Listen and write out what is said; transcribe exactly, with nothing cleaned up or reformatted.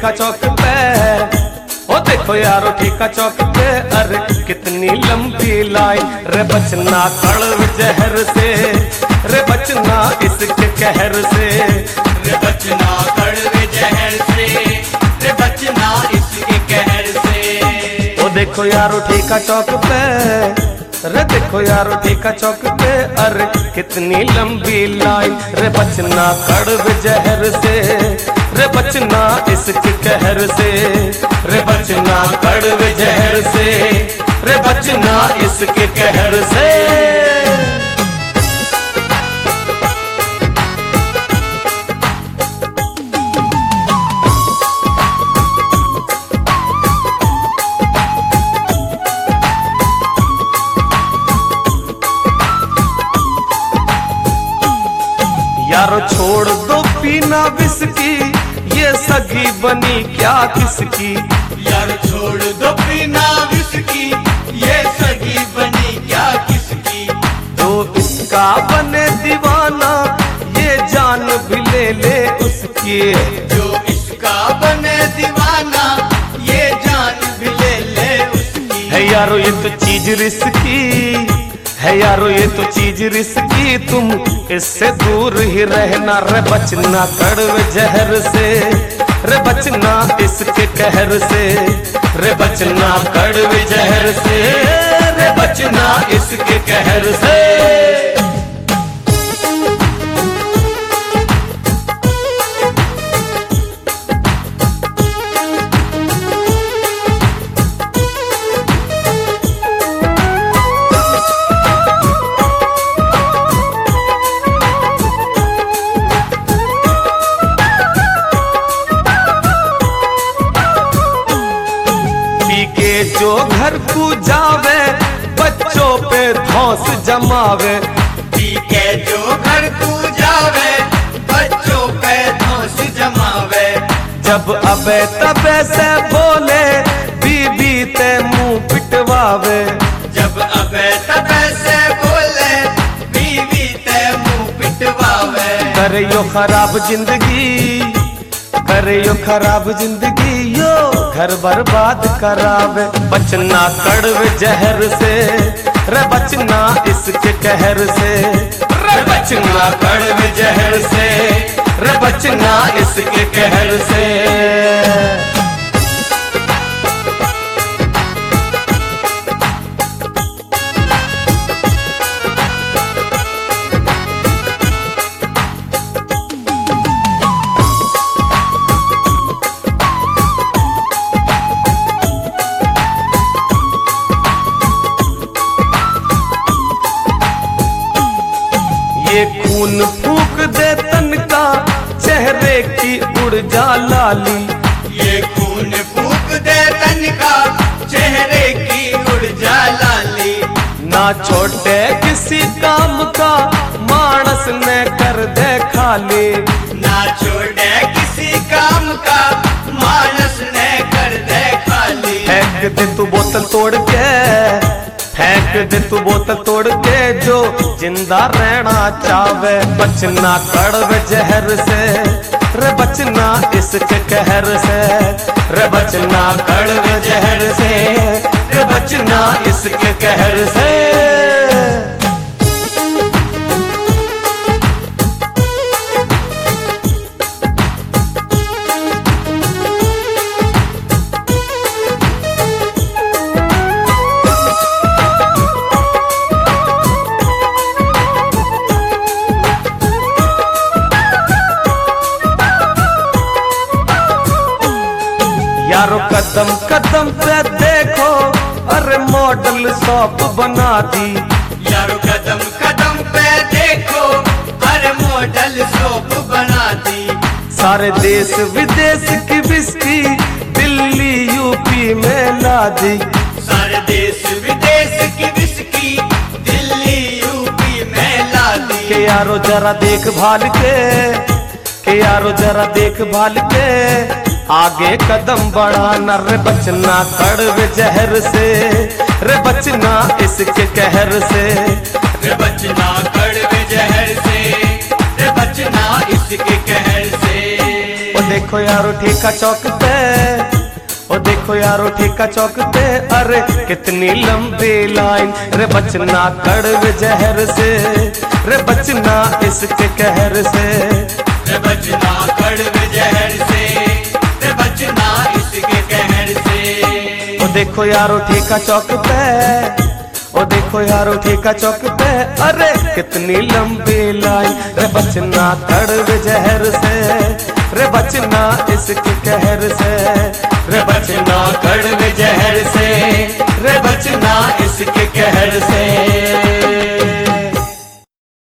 ठेका चौक पे, ओ देखो यारो ठेका चौक पे, अरे कितनी लंबी लाइन। रे बचना कड़वे जहर से, रे बचना इसके कहर से, रे बचना कड़वे जहर से, रे बचना इसके कहर से। ओ देखो यारो ठेका चौक पे, रे देखो यारो ठेका चौक पे, अरे कितनी लंबी लाइन। रे बचना कड़वे जहर से, रे बचना इसके कहर से, रे बचना कड़वे जहर से, रे बचना इसके कहर से। यारो छोड़ दो पीना विस्की, ये सगी बनी क्या किसकी। यार छोड़ दो पीना विस्की, ये सगी बनी क्या किसकी। जो इसका बने दीवाना, ये जान भी ले ले उसकी। जो इसका बने दीवाना, ये जान भी ले ले उसकी। है यारो ये तो चीज रिस्की है, यारो ये तो चीज रिस्की, तुम इससे दूर ही रहना। रे बचना कड़वे जहर से, रे बचना इसके कहर से, रे बचना कड़वे जहर से, रे बचना इसके कहर से। जो घर को जावे, बच्चों पे धौंस जमावे। पी के जो घर को जावे, बच्चों पे धौंस जमावे। जब अबे तबे से बोले, बीबी ते मुंह पिटवावे। जब अबे तबे से बोले, बीबी ते मुंह पिटवावे। करे यो खराब जिंदगी, करे यो खराब जिंदगी, यो घर बर्बाद करावे। बचना कड़वे जहर से, रे बचना इसके कहर से, रे बचना कड़वे जहर से, रे बचना इसके कहर से। ये खून फूक दे तन का, चेहरे की उड़ जा लाली। ये खून फूक दे तन का, चेहरे की उड़ जा लाली। ना छोटे किसी काम का, मानस ने कर दे खाली। ना छोटे किसी काम का, मानस ने कर दे खाली। फेंक दे तू बोतल तोड़ के, फेंक दे तू बोतल तोड़ के, जो जिंदा रहना चावे। बचना कड़वे जहर से, रे बचना इसके कहर से, रे बचना कड़वे जहर से, रे बचना इसके कहर से। यारो कदम कदम पे देखो, अरे मॉडल शॉप बना दी। यारो कदम कदम पे देखो, अरे मॉडल शॉप बना दी। सारे देश विदेश की विस्की, दिल्ली यूपी में ला दी। सारे देश विदेश की विस्की, दिल्ली यूपी में ला दी। के यारो जरा देखभाल के, के यारो जरा देखभाल के, आगे कदम बढ़ाना। रे बचना कड़वे जहर से, रे बचना इसके कहर से, रे बचना कड़वे जहर से, रे बचना इसके कहर से। देखो यारो ठेका चौक पे, ओ देखो यारो ठेका चौक पे, अरे कितनी लंबी लाइन। रे बचना कड़वे जहर से, रे बचना इसके कहर से, रे बचना कड़वे जहर से, रे बचना इसके कहर से। ओ देखो यारो ठेका चौक पे, ओ देखो यारो ठेका चौक पे, अरे कितनी लंबी लाइन। रे बचना कड़वे जहर से, रे बचना इसके कहर से, रे बचना कड़वे जहर से, रे बचना इसके कहर से।